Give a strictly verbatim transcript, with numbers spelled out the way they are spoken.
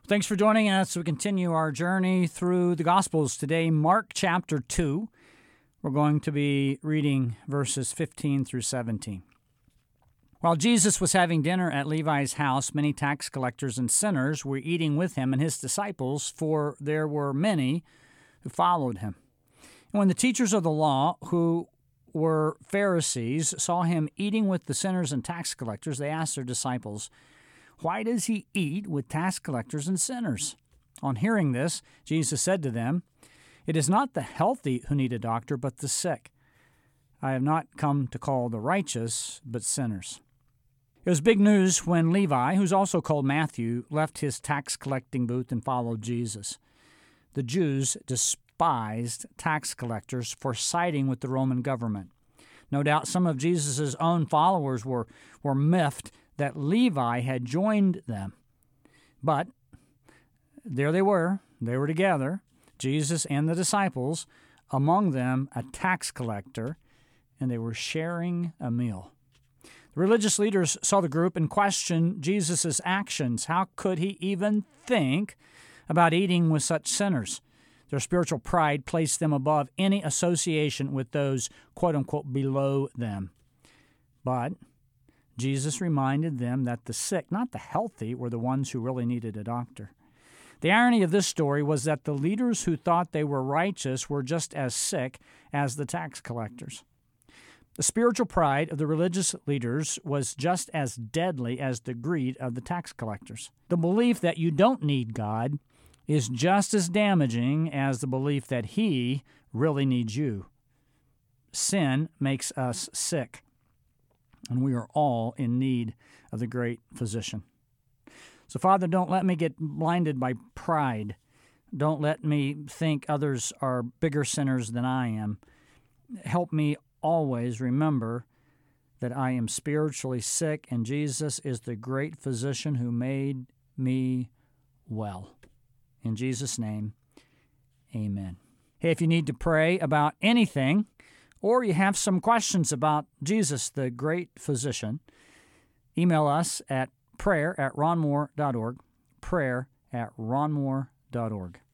Thanks for joining us. We continue our journey through the Gospels today, Mark chapter two. We're going to be reading verses fifteen through seventeen. While Jesus was having dinner at Levi's house, many tax collectors and sinners were eating with him and his disciples, for there were many who followed him. And when the teachers of the law, who were Pharisees, saw him eating with the sinners and tax collectors, they asked their disciples, "Why does he eat with tax collectors and sinners?" On hearing this, Jesus said to them, "It is not the healthy who need a doctor, but the sick. I have not come to call the righteous, but sinners." It was big news when Levi, who's also called Matthew, left his tax-collecting booth and followed Jesus. The Jews despised tax collectors for siding with the Roman government. No doubt some of Jesus' own followers were, were miffed that Levi had joined them. But there they were. They were together, Jesus and the disciples, among them a tax collector, and they were sharing a meal. The religious leaders saw the group and questioned Jesus' actions. How could he even think about eating with such sinners? Their spiritual pride placed them above any association with those, quote-unquote, below them. But Jesus reminded them that the sick, not the healthy, were the ones who really needed a doctor. The irony of this story was that the leaders who thought they were righteous were just as sick as the tax collectors. The spiritual pride of the religious leaders was just as deadly as the greed of the tax collectors. The belief that you don't need God is just as damaging as the belief that He really needs you. Sin makes us sick, and we are all in need of the great physician. So, Father, don't let me get blinded by pride. Don't let me think others are bigger sinners than I am. Help me always remember that I am spiritually sick, and Jesus is the great physician who made me well. In Jesus' name, amen. Hey, if you need to pray about anything, or you have some questions about Jesus, the great physician, email us at prayer at ronmoore dot org, prayer at ronmoore dot org.